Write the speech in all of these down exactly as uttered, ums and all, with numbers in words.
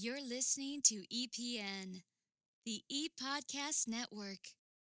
You're listening to E P N, the E-Podcast Network.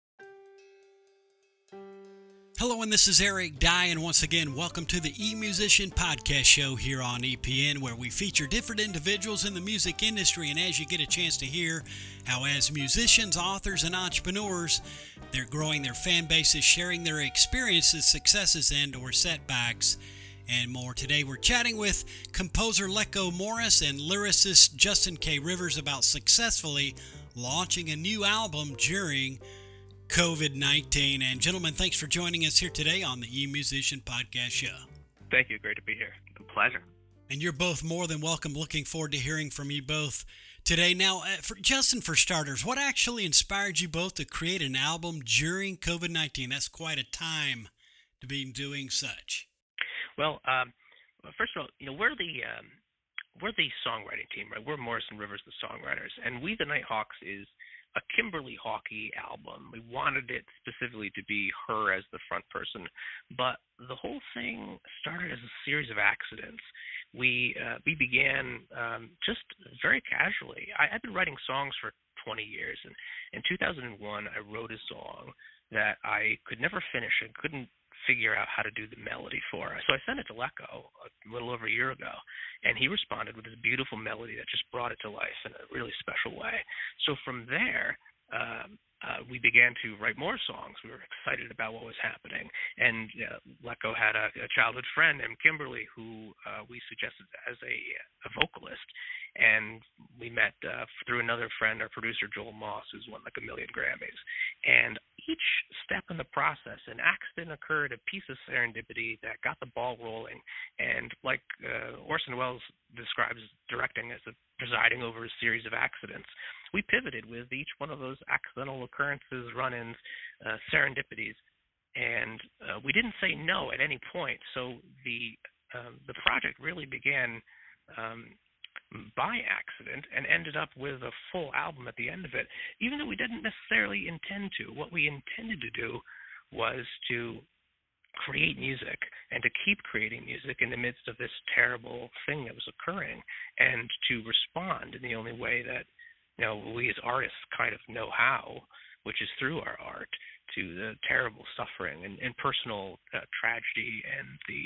Hello, and this is Eric Dye, and once again, welcome to the E-Musician Podcast Show here on E P N, where we feature different individuals in the music industry, and as you get a chance to hear how as musicians, authors, and entrepreneurs, they're growing their fan bases, sharing their experiences, successes, and or setbacks, and more. Today we're chatting with composer Lecco Morris and lyricist Justin K. Rivers about successfully launching a new album during covid nineteen. And gentlemen, thanks for joining us here today on the E-Musician Podcast Show. Thank you. Great to be here. A pleasure. And you're both more than welcome. Looking forward to hearing from you both today. Now, uh, for Justin, for starters, what actually inspired you both to create an album during covid nineteen? That's quite a time to be doing such. Well, um, first of all, you know, we're the um, we're the songwriting team, right? We're Morrison Rivers, the songwriters, and We the Nighthawks is a Kimberly Hawkey album. We wanted it specifically to be her as the front person, but the whole thing started as a series of accidents. We uh, we began um, just very casually. I, I've been writing songs for twenty years, and in two thousand one, I wrote a song that I could never finish and couldn't figure out how to do the melody for. So I sent it to Lecco a little over a year ago, and he responded with this beautiful melody that just brought it to life in a really special way. So from there, um, uh, we began to write more songs. We were excited about what was happening, and uh, Lecco had a, a childhood friend named Kimberly who uh, we suggested as a, a vocalist, and we met uh, through another friend, our producer Joel Moss, who's won like a million Grammys. And each step in the process, an accident occurred, a piece of serendipity that got the ball rolling. And like uh, Orson Welles describes directing as a presiding over a series of accidents, we pivoted with each one of those accidental occurrences, run-ins, uh, serendipities, and uh, we didn't say no at any point. So the um, the project really began um, by accident and ended up with a full album at the end of it, even though we didn't necessarily intend to. What we intended to do was to create music and to keep creating music in the midst of this terrible thing that was occurring, and to respond in the only way that, you know, we as artists kind of know how, which is through our art, to the terrible suffering and, and personal uh, tragedy and the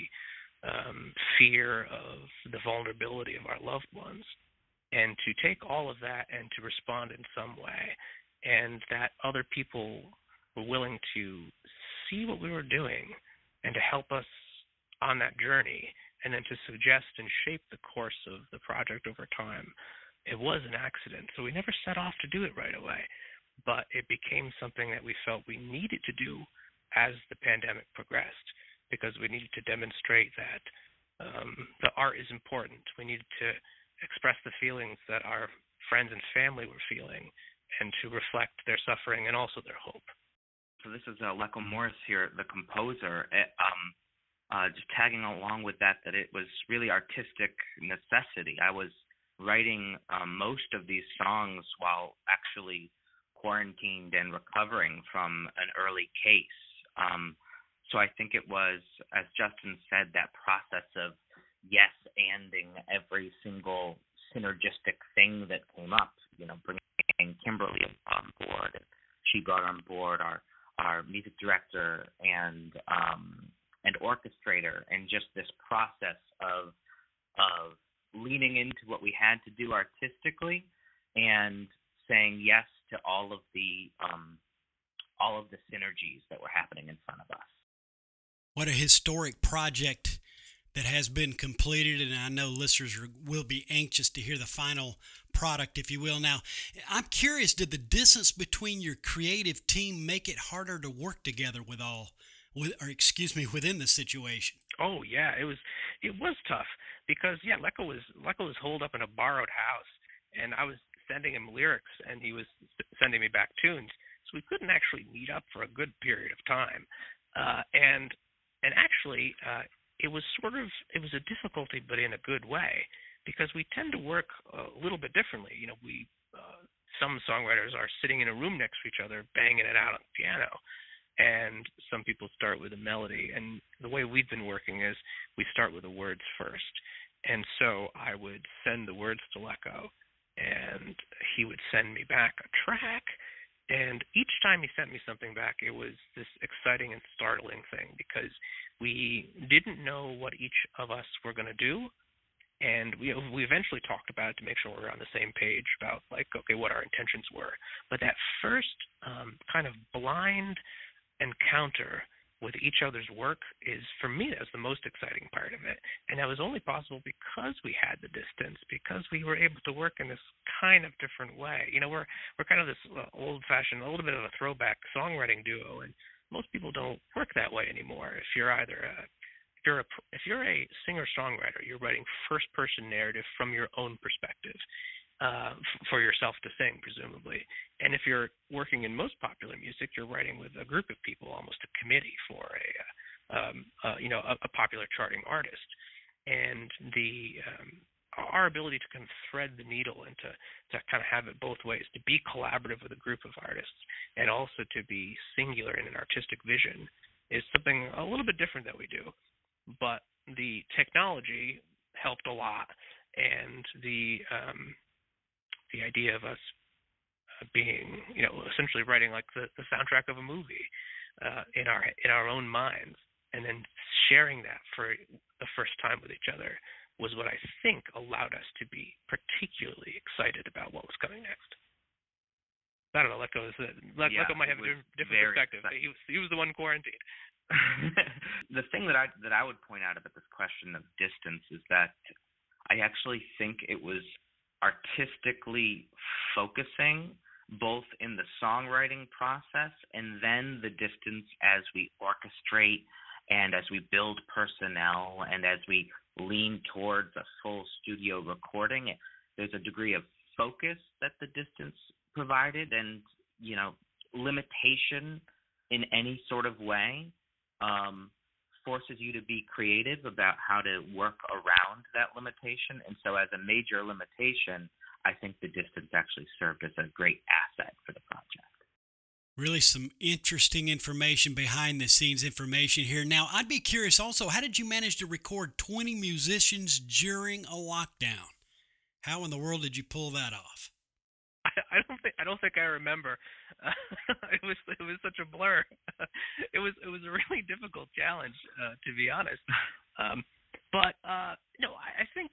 Um, fear of the vulnerability of our loved ones, and to take all of that and to respond in some way, and that other people were willing to see what we were doing and to help us on that journey, and then to suggest and shape the course of the project over time. It was an accident, so we never set off to do it right away, but it became something that we felt we needed to do as the pandemic progressed, because we needed to demonstrate that um, the art is important. We needed to express the feelings that our friends and family were feeling, and to reflect their suffering and also their hope. So this is uh, Lecco Morris here, the composer. Uh, um, uh, just tagging along with that, that it was really artistic necessity. I was writing um, most of these songs while actually quarantined and recovering from an early case. Um, So I think it was, as Justin said, that process of yes-anding every single synergistic thing that came up, you know, bringing Kimberly on board. She brought on board our, our music director and um, and orchestrator, and just this process of of leaning into what we had to do artistically and saying yes to all of the um, all of the synergies that were happening in front of us. What a historic project that has been completed, and I know listeners are, will be anxious to hear the final product, if you will. Now, I'm curious, did the distance between your creative team make it harder to work together with all, with, or excuse me, within the situation? Oh yeah, it was it was tough because yeah, Lecco was Lecco was holed up in a borrowed house, and I was sending him lyrics, and he was sending me back tunes, so we couldn't actually meet up for a good period of time, uh, and. And actually, uh, it was sort of, it was a difficulty, but in a good way, because we tend to work a little bit differently. You know, we, uh, some songwriters are sitting in a room next to each other, banging it out on the piano, and some people start with a melody. And the way we've been working is we start with the words first. And so I would send the words to Lecco, and he would send me back a track. And each time he sent me something back, it was this exciting and startling thing because we didn't know what each of us were going to do. And we we eventually talked about it to make sure we were on the same page about, like, okay, what our intentions were. But that first um, kind of blind encounter with each other's work is, for me, that's the most exciting part of it. And that was only possible because we had the distance, because we were able to work in this kind of different way. You know, we're we're kind of this uh, old-fashioned, a little bit of a throwback songwriting duo, and most people don't work that way anymore. If you're either a if you're a if you're a singer-songwriter, you're writing first-person narrative from your own perspective. Uh, f- for yourself to sing, presumably. And if you're working in most popular music, you're writing with a group of people, almost a committee for a, uh, um, uh, you know, a, a popular charting artist. And the um, our ability to kind of thread the needle and to, to kind of have it both ways, to be collaborative with a group of artists and also to be singular in an artistic vision, is something a little bit different that we do. But the technology helped a lot, and the um, the idea of us uh, being, you know, essentially writing like the, the soundtrack of a movie uh, in our in our own minds, and then sharing that for the first time with each other was what I think allowed us to be particularly excited about what was coming next. I don't know, Lecco, is it, Le- Yeah, Lecco might it have a was different different very perspective. exciting. He was, he was the one quarantined. The thing that I that I would point out about this question of distance is that I actually think it was artistically focusing both in the songwriting process and then the distance as we orchestrate and as we build personnel and as we lean towards a full studio recording. There's a degree of focus that the distance provided, and, you know, limitation in any sort of way um, forces you to be creative about how to work around that limitation. And so as a major limitation, I think the distance actually served as a great asset for the project. Really some interesting information, behind the scenes information here. Now, I'd be curious also, how did you manage to record twenty musicians during a lockdown? How in the world did you pull that off? I, I don't think I don't think I remember. Uh, it was it was such a blur. it was it was a really difficult challenge, uh, to be honest. Um, but uh, no, I, I think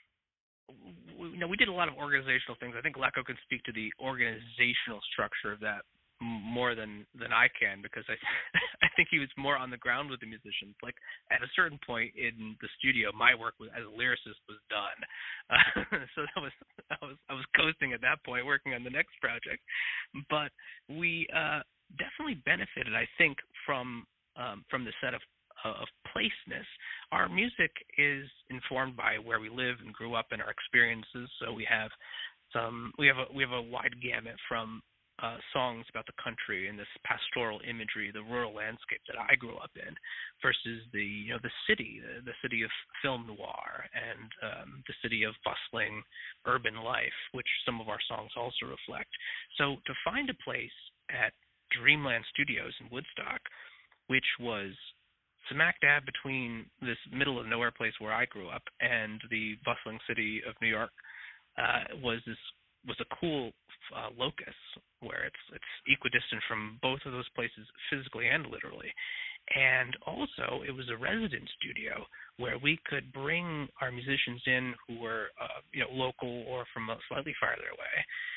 we, you know we did a lot of organizational things. I think Lecco can speak to the organizational structure of that more than than I can, because I I think he was more on the ground with the musicians. Like, at a certain point in the studio, my work was, as a lyricist, was done. Uh, so that was I was I was coasting at that point, working on the next project. But we uh, definitely benefited, I think, from um, from the set of of placeness. Our music is informed by where we live and grew up and our experiences. So we have some we have a we have a wide gamut from Uh, songs about the country and this pastoral imagery, the rural landscape that I grew up in, versus the you know the city, the, the city of film noir and um, the city of bustling urban life, which some of our songs also reflect. So to find a place at Dreamland Studios in Woodstock, which was smack dab between this middle of nowhere place where I grew up and the bustling city of New York, uh, was this was a cool uh, locus where it's it's equidistant from both of those places physically and literally. And also it was a resident studio where we could bring our musicians in who were uh, you know local or from slightly farther away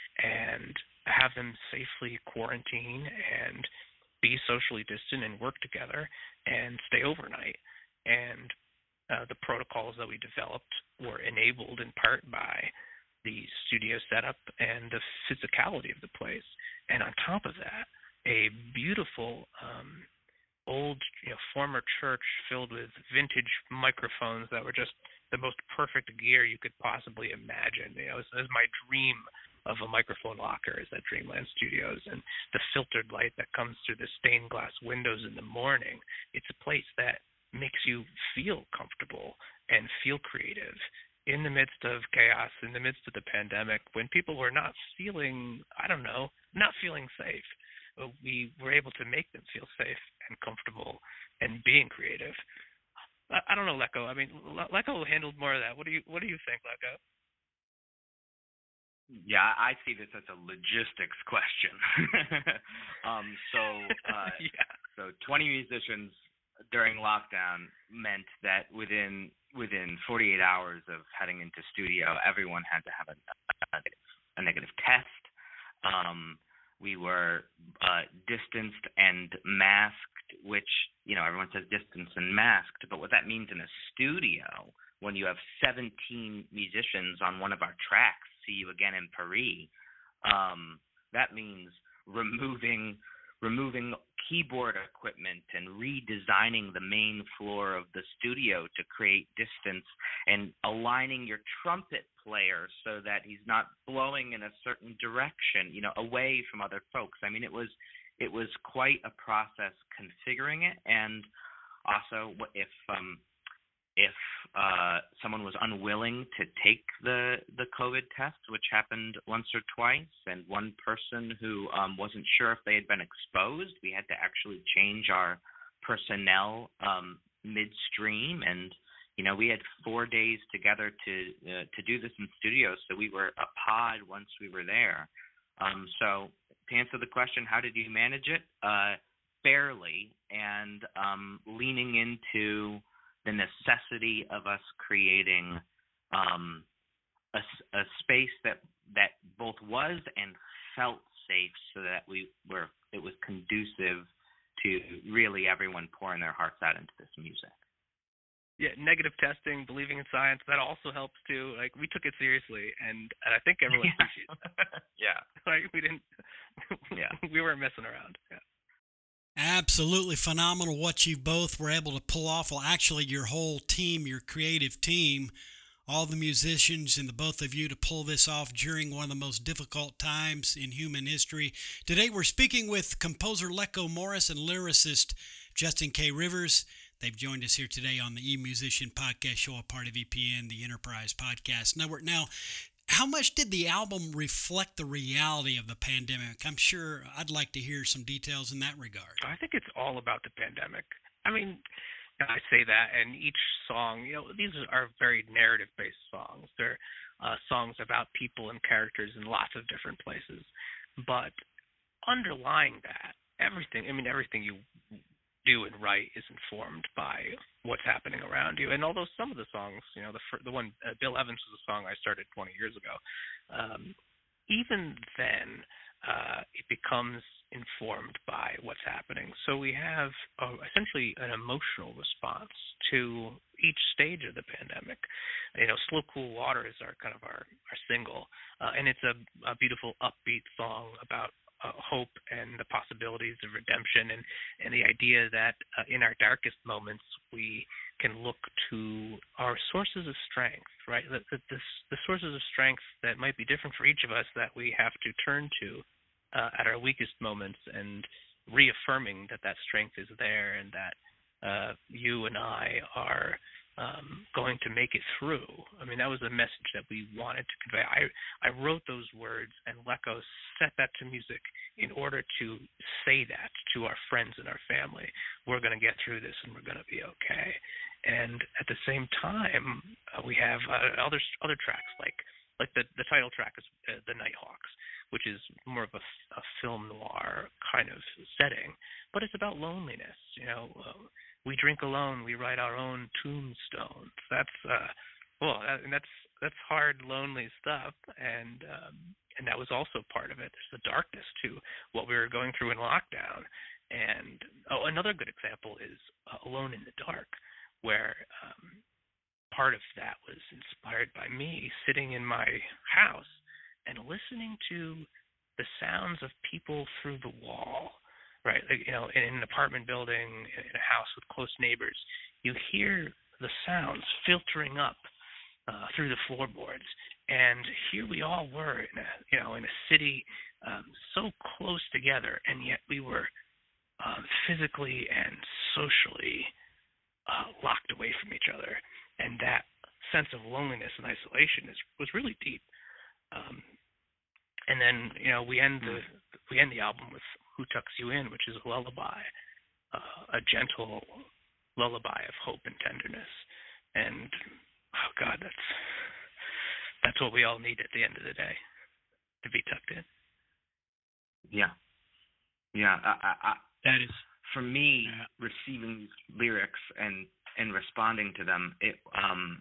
and have them safely quarantine and be socially distant and work together and stay overnight. And uh, the protocols that we developed were enabled in part by the studio setup and the physicality of the place. And on top of that, a beautiful um, old, you know, former church filled with vintage microphones that were just the most perfect gear you could possibly imagine. You know, it was, it was my dream of a microphone locker is at Dreamland Studios, and the filtered light that comes through the stained glass windows in the morning. It's a place that makes you feel comfortable and feel creative in the midst of chaos, in the midst of the pandemic, when people were not feeling, I don't know, not feeling safe. We were able to make them feel safe and comfortable and being creative. I, I don't know, Lecco. I mean, Le- Lecco handled more of that. What do you What do you think, Lecco? Yeah, I see this as a logistics question. um, so, uh, yeah. so twenty musicians during lockdown meant that within within forty-eight hours of heading into studio, everyone had to have a, a, a negative test. Um, we were uh, distanced and masked, which, you know, everyone says distanced and masked, but what that means in a studio, when you have seventeen musicians on one of our tracks, See You Again in Paris, um, that means removing removing keyboard equipment and redesigning the main floor of the studio to create distance and aligning your trumpet player so that he's not blowing in a certain direction, you know, away from other folks. I mean, it was it was quite a process configuring it, and also if um, if uh, someone was unwilling to take the the COVID test, which happened once or twice, and one person who um, wasn't sure if they had been exposed, we had to actually change our personnel um, midstream. And you know, we had four days together to uh, to do this in studio, so we were a pod once we were there. Um, so to answer the question, how did you manage it? Uh, fairly, and um, leaning into the necessity of us creating um, a, a space that that both was and felt safe, so that we were it was conducive to really everyone pouring their hearts out into this music. Yeah, negative testing, believing in science, that also helps too. Like, we took it seriously, and, and I think everyone yeah. appreciates that. yeah. Like, we didn't, yeah, we weren't messing around. Yeah. Absolutely phenomenal what you both were able to pull off. Well, actually, your whole team, your creative team, all the musicians and the both of you to pull this off during one of the most difficult times in human history. Today, we're speaking with composer Lecco Morris and lyricist Justin K. Rivers. They've joined us here today on the E-Musician Podcast Show, a part of E P N, the Enterprise Podcast Network. Now, how much did the album reflect the reality of the pandemic? I'm sure I'd like to hear some details in that regard. I think it's all about the pandemic. I mean, I say that, and each song, you know, these are very narrative-based songs. They're uh, songs about people and characters in lots of different places. But underlying that, everything, I mean, everything you do and write is informed by what's happening around you. And although some of the songs, you know, the the one, uh, Bill Evans was a song I started twenty years ago, um, even then uh, it becomes informed by what's happening. So we have uh, essentially an emotional response to each stage of the pandemic. You know, Slow Cool Water is our kind of our, our single, uh, and it's a, a beautiful upbeat song about Uh, hope and the possibilities of redemption, and, and the idea that uh, in our darkest moments we can look to our sources of strength, right? That, that this, the sources of strength that might be different for each of us that we have to turn to uh, at our weakest moments, and reaffirming that that strength is there, and that uh, you and I are Um, going to make it through. I mean, that was the message that we wanted to convey. I I wrote those words, and Lecco set that to music in order to say that to our friends and our family. We're going to get through this, and we're going to be okay. And at the same time, uh, we have uh, other other tracks, like like the the title track is uh, The Nighthawks, which is more of a, a film noir kind of setting, but it's about loneliness. You know, uh, we drink alone, we write our own tombstones. That's uh, well, that, and that's that's hard, lonely stuff, and um, and that was also part of it. There's the darkness to what we were going through in lockdown. And oh, another good example is uh, Alone in the Dark, where um, part of that was inspired by me sitting in my house and listening to the sounds of people through the wall. Right, like, you know, in an apartment building, in a house with close neighbors, you hear the sounds filtering up uh, through the floorboards, and here we all were, in a, you know, in a city um, so close together, and yet we were um, physically and socially uh, locked away from each other, and that sense of loneliness and isolation is was really deep. Um, and then, you know, we end the we end the album with Who Tucks You In, which is a lullaby, uh, a gentle lullaby of hope and tenderness. And, oh, God, that's that's what we all need at the end of the day. be tucked in. Yeah, yeah. I, I, I, That is for me, yeah. receiving these lyrics and and responding to them, it um,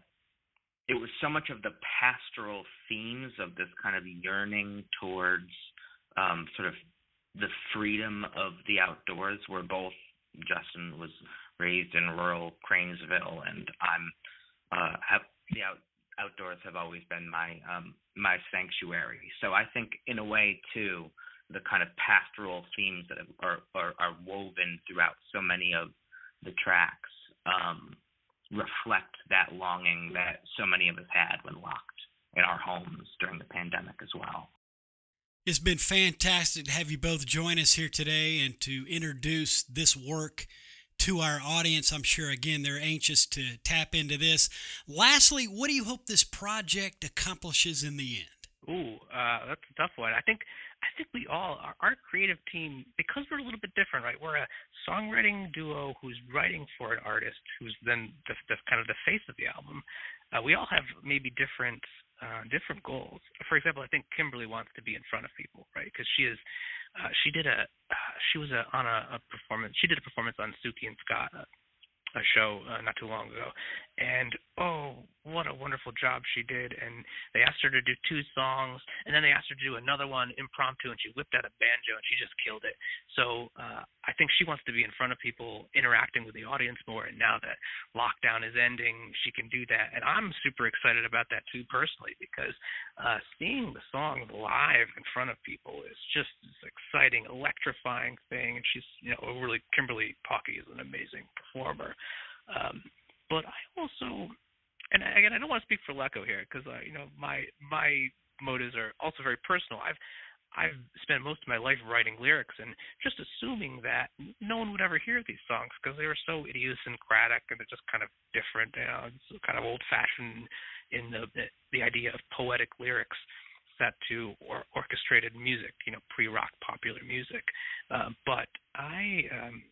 it was so much of the pastoral themes of this kind of yearning towards um, sort of the freedom of the outdoors. Where both Justin was raised in rural Cranesville, and I'm uh, have the out, outdoors have always been my um, my sanctuary. So I think, in a way, too, the kind of pastoral themes that are are, are woven throughout so many of the tracks um, reflect that longing that so many of us had when locked in our homes during the pandemic as well. It's been fantastic to have you both join us here today and to introduce this work to our audience. I'm sure, again, they're anxious to tap into this. Lastly, what do you hope this project accomplishes in the end? Ooh, uh, that's a tough one. I think I think we all, our, our creative team, because we're a little bit different, right? We're a songwriting duo who's writing for an artist who's then the, the kind of the face of the album. Uh, we all have maybe different uh, different goals. For example, I think Kimberly wants to be in front of people, right? Because she is, uh, she did a, uh, she was a, on a, a performance. She did a performance on Suki and Scott, uh, a show uh, not too long ago, and oh, what a wonderful job she did. And they asked her to do two songs, and then they asked her to do another one impromptu, and she whipped out a banjo, and she just killed it. So uh, I think she wants to be in front of people, interacting with the audience more, and now that lockdown is ending, she can do that. And I'm super excited about that too, personally, because uh, seeing the songs live in front of people is just this exciting, electrifying thing. And she's, you know, really, Kimberly Pocky is an amazing performer. Um, but I also, and again, I don't want to speak for Lecco here, because uh, you know, my my motives are also very personal. I've I've spent most of my life writing lyrics and just assuming that no one would ever hear these songs because they were so idiosyncratic and they're just kind of different. You know, it's kind of old-fashioned in the the idea of poetic lyrics set to or orchestrated music, you know, pre-rock popular music. Uh, but I. Um,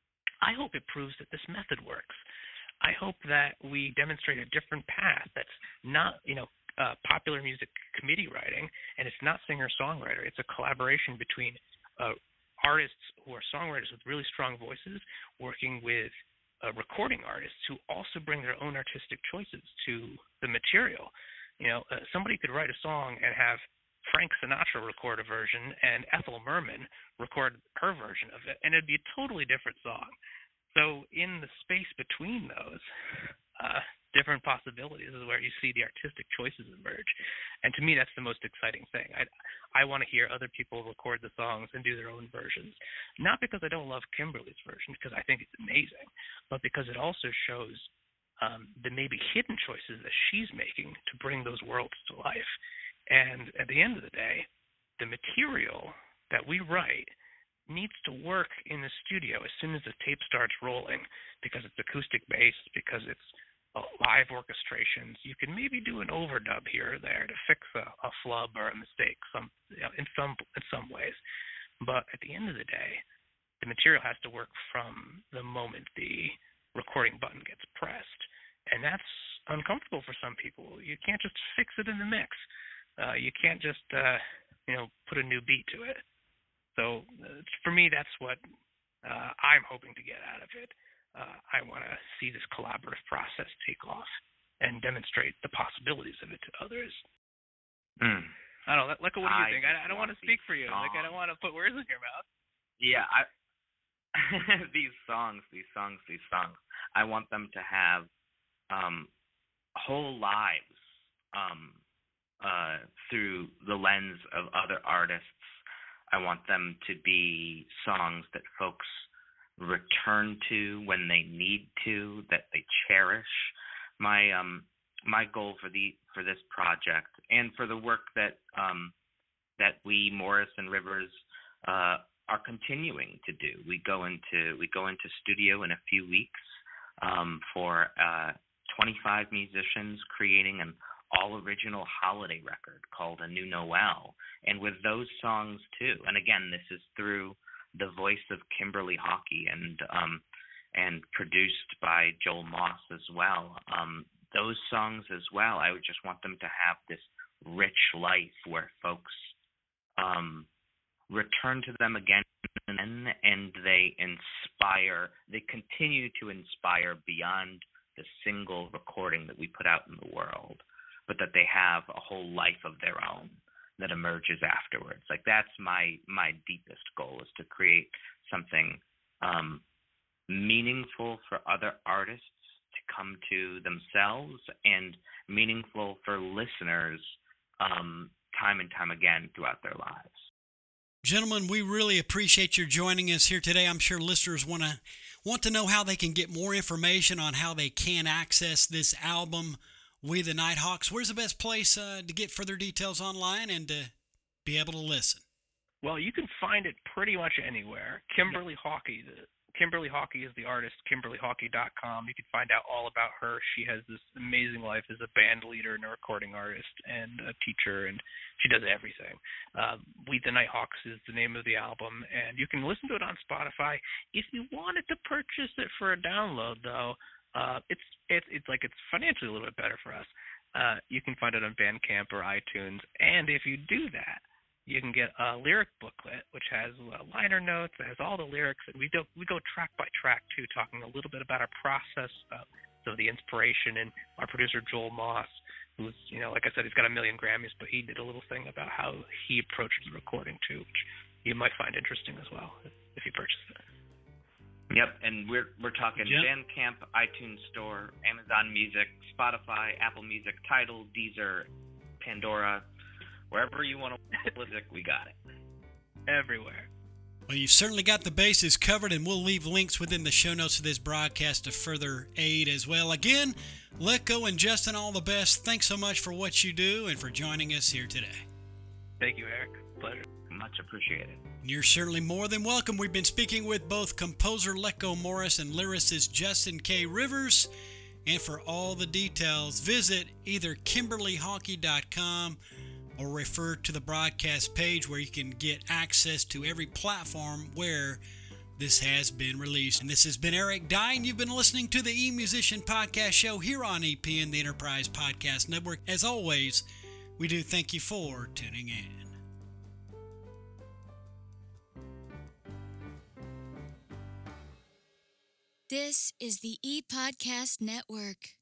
I hope it proves that this method works. I hope that we demonstrate a different path that's not, you know, uh, popular music committee writing, and it's not singer-songwriter. It's a collaboration between uh, artists who are songwriters with really strong voices working with uh, recording artists who also bring their own artistic choices to the material. You know, uh, somebody could write a song and have Frank Sinatra record a version and Ethel Merman record her version of it, and it'd be a totally different song. So in the space between those uh, different possibilities is where you see the artistic choices emerge. And to me, that's the most exciting thing. I, I want to hear other people record the songs and do their own versions, not because I don't love Kimberly's version, because I think it's amazing, but because it also shows um, the maybe hidden choices that she's making to bring those worlds to life. And at the end of the day, the material that we write needs to work in the studio as soon as the tape starts rolling, because it's acoustic based, because it's uh, live orchestrations. You can maybe do an overdub here or there to fix a, a flub or a mistake, some you know, in some in some ways. But at the end of the day, the material has to work from the moment the recording button gets pressed, and that's uncomfortable for some people. You can't just fix it in the mix. Uh, you can't just, uh, you know, put a new beat to it. So uh, for me, that's what uh, I'm hoping to get out of it. Uh, I want to see this collaborative process take off and demonstrate the possibilities of it to others. Mm. I don't know. Lecco, what do you I think? I, I don't want to speak for you. Songs. Like, I don't want to put words in your mouth. Yeah, I, these songs, these songs, these songs, I want them to have um, whole lives. Um, Uh, through the lens of other artists. I want them to be songs that folks return to when they need to, that they cherish. My um my goal for the for this project and for the work that um that we Morris and Rivers uh, are continuing to do. We go into we go into studio in a few weeks um, for uh, twenty-five musicians creating an all-original holiday record called A New Noel, and with those songs too. And again, this is through the voice of Kimberly Hockey and um, and produced by Joel Moss as well. Um, those songs as well, I would just want them to have this rich life where folks um, return to them again and again, and they inspire, they continue to inspire beyond the single recording that we put out in the world, but that they have a whole life of their own that emerges afterwards. Like that's my my deepest goal, is to create something um, meaningful for other artists to come to themselves, and meaningful for listeners um, time and time again throughout their lives. Gentlemen, we really appreciate your joining us here today. I'm sure listeners want to want to know how they can get more information on how they can access this album, We the Nighthawks. Where's the best place uh, to get further details online and to be able to listen? Well, you can find it pretty much anywhere. Kimberly Hawkey, the, Kimberly Hawkey is the artist, kimberly hawkey dot com. You can find out all about her. She has this amazing life as a band leader and a recording artist and a teacher, and she does everything. Uh, We the Nighthawks is the name of the album, and you can listen to it on Spotify. If you wanted to purchase it for a download, though, uh, it's it's it's like it's financially a little bit better for us. Uh, you can find it on Bandcamp or iTunes, and if you do that, you can get a lyric booklet, which has uh, liner notes. It has all the lyrics, and we do we go track by track too, talking a little bit about our process, uh, so the inspiration, and our producer Joel Moss, who's, you know, like I said, he's got a million Grammys, but he did a little thing about how he approaches recording too, which you might find interesting as well if you purchase it. Yep, and we're we're talking Yep. Bandcamp, iTunes Store, Amazon Music, Spotify, Apple Music, Tidal, Deezer, Pandora. Wherever you want to music, we got it. Everywhere. Well, you've certainly got the bases covered, and we'll leave links within the show notes of this broadcast to further aid as well. Again, Letco and Justin, all the best. Thanks so much for what you do and for joining us here today. Thank you, Eric. Pleasure. Much appreciated. You're certainly more than welcome. We've been speaking with both composer Letco Morris and lyricist Justin K. Rivers. And for all the details, visit either kimberly hawkey dot com or refer to the broadcast page, where you can get access to every platform where this has been released. And this has been Eric Dye, and you've been listening to the E-Musician Podcast Show here on E P N, the Enterprise Podcast Network. As always, we do thank you for tuning in. This is the E-Podcast Network.